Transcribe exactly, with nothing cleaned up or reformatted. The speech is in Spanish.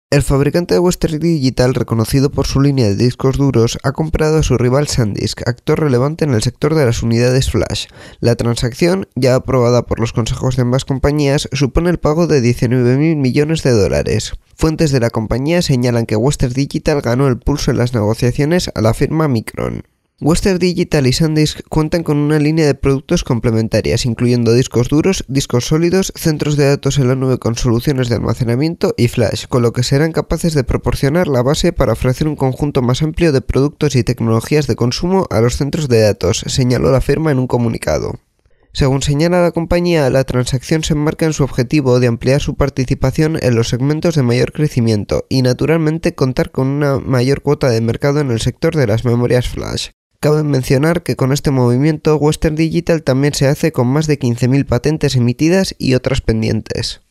El fabricante de Western Digital, reconocido por su línea de discos duros, ha comprado a su rival SanDisk, actor relevante en el sector de las unidades flash. La transacción, ya aprobada por los consejos de ambas compañías, supone el pago de diecinueve mil millones de dólares. Fuentes de la compañía señalan que Western Digital ganó el pulso en las negociaciones a la firma Micron. Western Digital y SanDisk cuentan con una línea de productos complementarias, incluyendo discos duros, discos sólidos, centros de datos en la nube con soluciones de almacenamiento y flash, con lo que serán capaces de proporcionar la base para ofrecer un conjunto más amplio de productos y tecnologías de consumo a los centros de datos, señaló la firma en un comunicado. Según señala la compañía, la transacción se enmarca en su objetivo de ampliar su participación en los segmentos de mayor crecimiento y, naturalmente, contar con una mayor cuota de mercado en el sector de las memorias flash. Cabe mencionar que con este movimiento Western Digital también se hace con más de quince mil patentes emitidas y otras pendientes.